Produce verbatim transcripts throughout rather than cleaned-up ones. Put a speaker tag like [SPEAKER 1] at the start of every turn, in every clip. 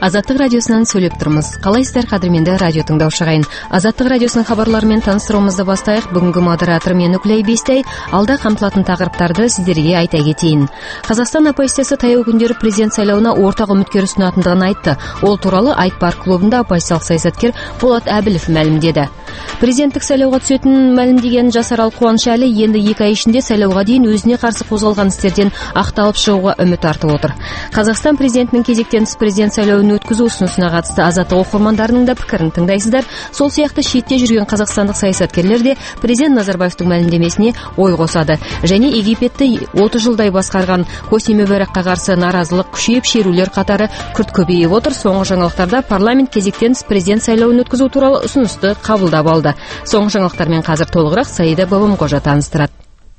[SPEAKER 1] Азаттык радиосунан сөйлөп турмуз. Калайсыздар, кадырменде радио тыңдоочу агайын. Азаттык радиосунун кабарлары менен таанышtырууңузду баштайык. Бүгүнкү модератор мен Үклей Бестей. Алда камтылатын тагырыптарды сиздерге айта кетейин. Казакстан оппозициясы таяу күндөрү президент сайлауына ортак үмүткер ұсынатындыгын айтты. Ол тууралуу Айт парк клубунда оппозициялык саясаткер Болот Абилов маалимдеди. Президенттик сайлауга түсөтүнүн маалимдеген Жасарал Кубанычалы энди эки ай ичинде сайлауга дейин өзүнө каршы козголгон истерден акталып чыгууга үмүт артып отур. Казакстан президентинин кезектен тыс президент сайлоонун өткүзүү усунусуна катысты Азаттык окурмандарынын да пикирин тыңдайсыздар. Сол сыяктуу шетте жүргөн казакстандык саясаткерлер де президент Назарбаевдин маалимдемесине ой косады. Және Египетти отуз жылдай баскарган Хосни Мубаракка каршы нааразылык күчөйүп, шерүүлөр катары күрт көбөйүп отур. Соңку жаңылыктарда парламент кезектен тыс президент сайлоонун өткүзүү тууралуу усунусту кабылдап алды. Соңку жаңылыктар менен казыр толугураак Саида Бабамкожа тааныштырат.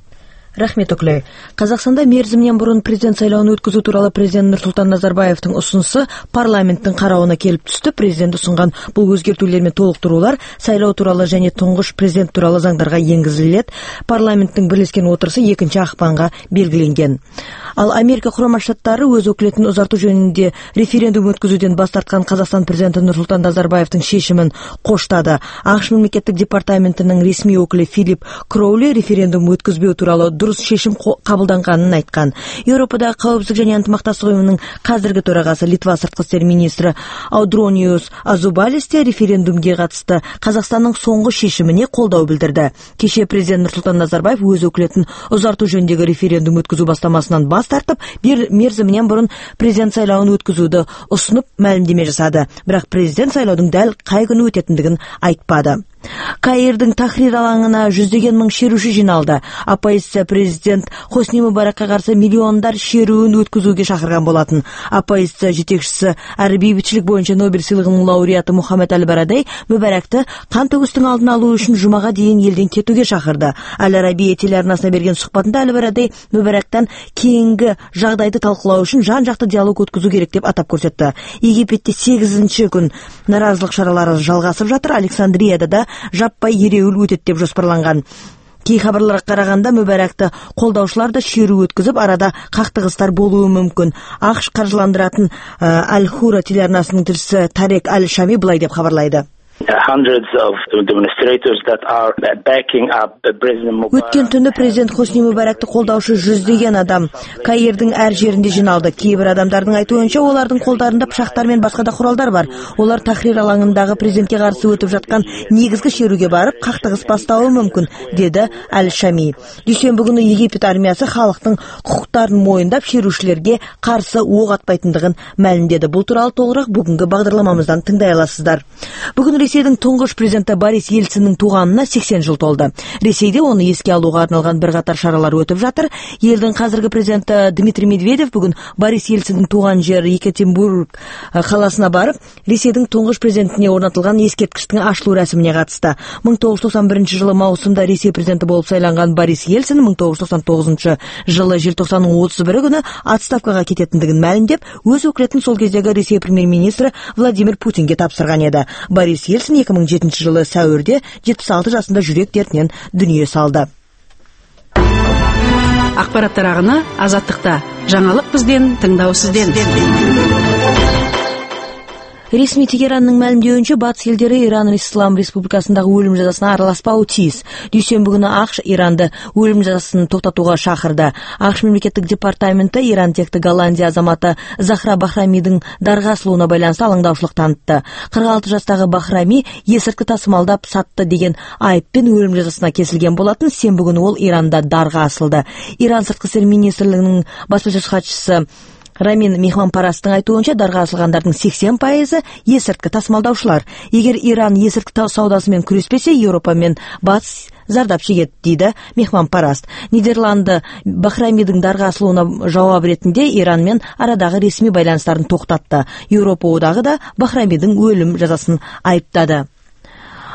[SPEAKER 2] Рахмет, Үклей. Казакстанда мерзиминен бурун президент сайлоонун өткүзүү тууралуу президент Нурсултан Назарбаевдин усунусу парламенттин кароосуна келип түштү. Президент усунган бул өзгөртүүлөр менен толуктуруулар сайлоо тууралуу және туңгуш президент тууралуу заңдарга энгизилет. Парламенттин бирлешкен отурусу экинчи акпанга белгиленген. Ал Америка Курама Штаттары өз өкүлөтүн узартуу жөнүндө референдум өткүзүүдөн баш тарткан Казакстан президенти Нурсултан Назарбаевдин шешимин коштады. АКШ мамлекеттик департаментинин ресми өкүлү Филипп Кроули референдум өткүзбөө тууралуу дурус шешим кабылданганын айткан. Европадагы Коопсуздук жана ынтымакташтык уюмунун казыркы төрагасы Литва сырткы иштер министри Аудрониус Азубалис те референдумга катысты Казакстандын соңку шешимине колдоо билдирди. Кеше президент Нурсултан Назарбаев өз өкүлөтүн узартуу жөнүндөгү референдум өткүзүү бастамасынан бас тартып, бир мерзиминен бурун президент сайлоонун өткүзүүдө усунуп маалимдеме жасады. Бирок президент сайлоодун дал кай күнү өтөтүндүгүн айтпады. Каирдин Тахрир алаңына жүздөгөн миң шерүүчү жиналды. Оппозиция президент Хосни Мубаракка каршы миллиондар шерүүн өткүзүүгө шакырган болатын. Оппозиция жетекчиси ар бейбитчилик боюнча Нобель сыйлыгынын лауреаты Мухаммед Аль-Барадей Мубаракты кан төгүстүн алдын алуу үчүн жумага дейин элден кетүүгө чакырды. Аль-Араби телеарнасына берген сухбатында Аль-Барадей Мубарактан кийинки жагдайды талкуулоо үчүн жан жакты диалог өткүзүү керек деп атап көрсөттү. Египетте сегизинчи күн нааразылык чаралары жалгасып жатыр. Александрияда да жаппай эреүүл өтөт деп жоспарланган. Кей хабарларга караганда Мубаракты колдоочулар да шерүү өткүзүп, арада кактыгыстар болуу мүмкүн. АКШ каржыландыратын Аль-Хура телеарнасынын тилчиси Тарек Аль-Шами былай деп кабарлайды. Өткен түнү президент Хосни Мубаракты колдоочу жүздөгөн адам Каирдин ар жеринде жиналды. Кээ бир адамдардын айтуунча, олардын колдарында пышактар менен башка да куралдар бар. Олар Тахрир алаңындагы президентке каршы өтүп жаткан негизги шерүүгө барып, кактыгыс баштабы мүмкүн, деди Аль-Шами. Дүйшөмбү күнү Египет армиясы халыктын укуктарын моюндап, шерүүчүлөргө каршы ок атпайтындыгын маалимдеди. Бул тууралуу толугураак бүгүнкү багдарламамыздан тыңдай аласыздар. Бүгүн Ресейдин туңгуш президенти Борис Ельцинин тууганына сексен жыл толду. Ресейде оны эске алууга арналган бир катар шаралар өтүп жатыр. Элдин казыркы президенти Дмитрий Медведев бүгүн Борис Ельциндин тууган жери Екатеринбург каласына барып, Ресейдин туңгуш президентине орнотулган эскерткичтин ачылуу расимине катышты. миң тогуз жүз токсон биринчи жылы маусымда Ресей президенти болуп сайланган Борис Ельцин миң тогуз жүз токсон тогузунчу жылы желтоқсандын отуз бири күнү отставкага кететиндигин маалимдеп, өз өкүлөтүн сол кездеги Ресей премьер-министри Владимир Путинге тапшырган эди. Борис Ельцин эки миң жетинчи жылы сәуірде жетимиш алты жашында жүрек дертинен дүние салды.
[SPEAKER 3] Акпараттар агына Азаттыкта. Жаңалык бизден, тыңдоо сизден.
[SPEAKER 2] Ресми Тегеранның маалимдеуинче, батыс елдери Иран Ислам Республикасындагы өлүм жазасына араласпау тиз. Дүйшөмбү күнү АКШ Иранды өлүм жазасын токтотууга шакырды. АКШ мемлекеттик департаменти Иран текти Голландия азаматы Захра Бахрамидин дарга асылууна байланыштуу алаңдаушылык танытты. кырк алты жаштагы Бахрами эсиртки тасымалдап сатты деген айыппен өлүм жазасына кесилген болатын. Сенбі күнү ол Иранда дарга асылды. Иран сырткы иштер министрлигинин баспасөз катчысы Рамин Мехманпарастын айтуунча, дарга асылгандардын сексен пайызы эсиртки тасымалдаушулар. Эгер Иран эсиртки саудасы менен күрөшпесе, Европа менен батыс зардап шегет, дейді Мехманпараст. Нидерланды Бахрамидин дарга асылууна жаап иретинде Иран менен арадагы ресми байланыштарын токтатты. Европа одагы да Бахрамидин өлүм жазасын айыптады.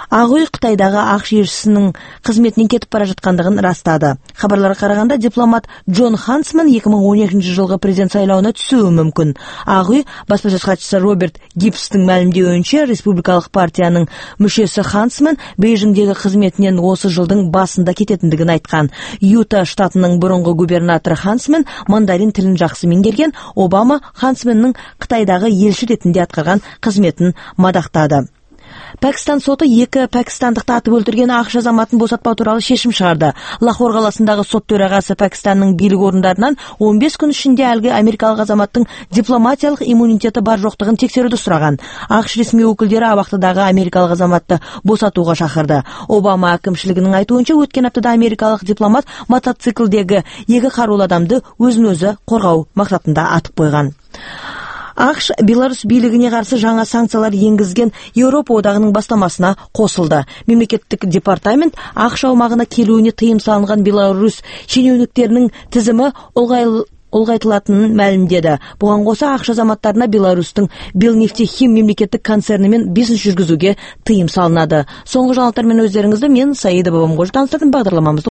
[SPEAKER 2] Ак үй Кытайдагы АКШ елчисинин кызметинен кетип бара жаткандыгын ырастады. Кабарларга караганда, дипломат Джон Хансман эки миң он экинчи жылгы президент сайлауына түсүүгү мүмкүн. Ак үй баспасөз катчысы Роберт Гибстин маалимдеуинче, республикалык партиянын мүчөсү Хансман Бейжиңдеги кызметинен осы жылдың басында кететиндигин айткан. Юта штатынын бурунку губернатору Хансман мандарин тилин жакшы меңгерген. Обама Хансмандын Кытайдагы елчи ретинде аткарган кызметин мадактады. Пакистан соты эки пакистандыкты атып өлтүрген АКШ азаматын босатпоо тууралуу чечим чыгарды. Лахор каласындагы сот төрагасы Пакистандын бийлик орундарынан он беш күн ичинде алги америкалык азаматтын дипломатиялык иммунитети бар жоктугун текшерүүдү сураган. АКШ ресми өкүлдөрү абактыдагы америкалык азаматты босатууга чакырды. Обама акимчилигинин айтуунча, өткөн аптада америкалык дипломат мотоциклдеги эки каруулуу адамды өзүн өзү коргоо максатында атып койгон. АКШ Беларусь бийлигине каршы жаңа санкциялар энгизген Европа одагынын бастамасына косулду. Мемлекеттик департамент АКШ аумагына келүүнү тыйым салынган Беларусь шенеунүктөрүнүн тизими олгайтылатынын маалимдеди. Буга кошо АКШ азаматтарына Беларустун Белнефтехим мемлекеттик концерни менен бизнес жүргүзүүгө тыйым салынады. Соңку жаңылыктар менен өздөрүңүздү мен Саида Бабамгожу таныстырдым. Багдарламамызды